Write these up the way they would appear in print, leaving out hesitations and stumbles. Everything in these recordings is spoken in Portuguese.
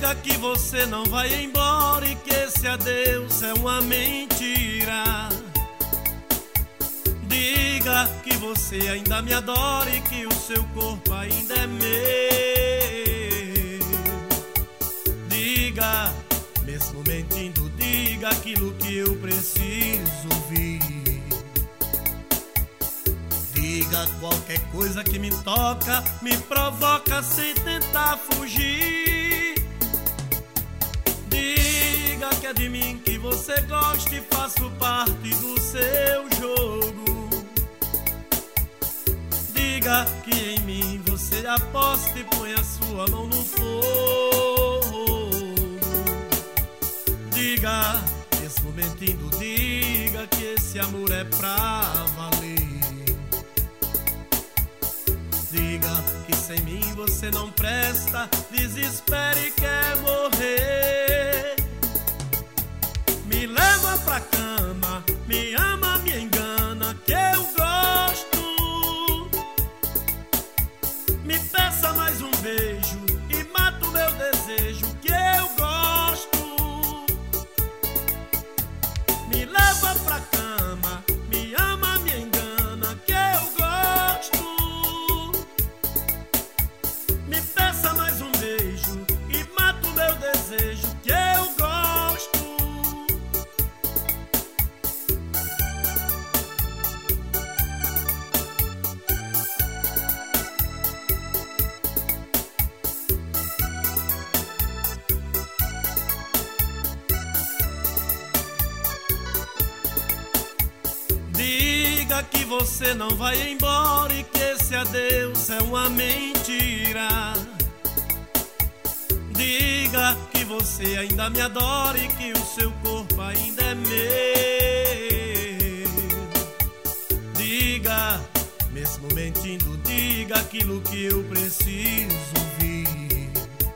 Diga que você não vai embora e que esse adeus é uma mentira. Diga que você ainda me adora e que o seu corpo ainda é meu. Diga, mesmo mentindo, diga aquilo que eu preciso ouvir. Diga qualquer coisa que me toca, me provoca sem tentar fugir. Diga que é de mim que você gosta e faço parte do seu jogo. Diga que em mim você aposta e põe a sua mão no fogo. Diga, mesmo mentindo, diga que esse amor é pra valer. Diga que sem mim você não presta, desespere e quer morrer. Me leva pra cama, me ama, me engana, que eu gosto. Me peça mais um beijo e mata o meu desejo, que eu gosto. Me leva pra cama, me ama, me engana, que eu gosto. Me peça mais um beijo e mata o meu desejo, que eu gosto. Diga que você não vai embora e que esse adeus é uma mentira. Diga que você ainda me adora e que o seu corpo ainda é meu. Diga, mesmo mentindo, diga aquilo que eu preciso ouvir.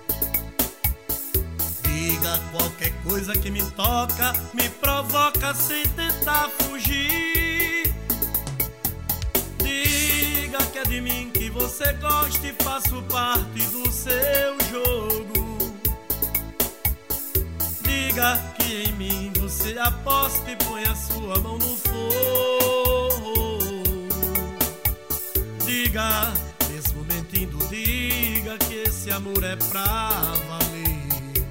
Diga qualquer coisa que me toca, me provoca sem tentar fugir. Diga que é de mim que você gosta e faço parte do seu jogo. Diga que em mim você aposta e põe a sua mão no fogo. Diga, mesmo mentindo, diga que esse amor é pra valer.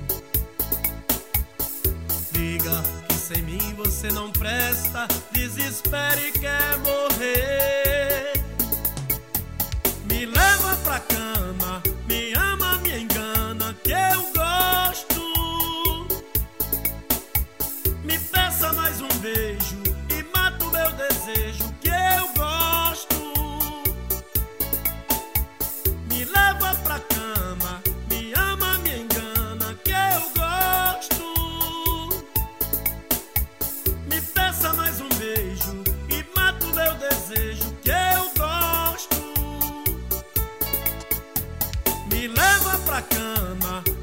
Diga que sem mim você não presta, desespere e quer morrer. Me leva pra cama, me ama, me engana, que eu gosto. Me peça mais um beijo e mata o meu desejo, que eu gosto. Me leva pra cama, me ama, me engana, que eu gosto. Me peça mais um beijo e mata o meu desejo, que eu gosto. Me leva pra cama,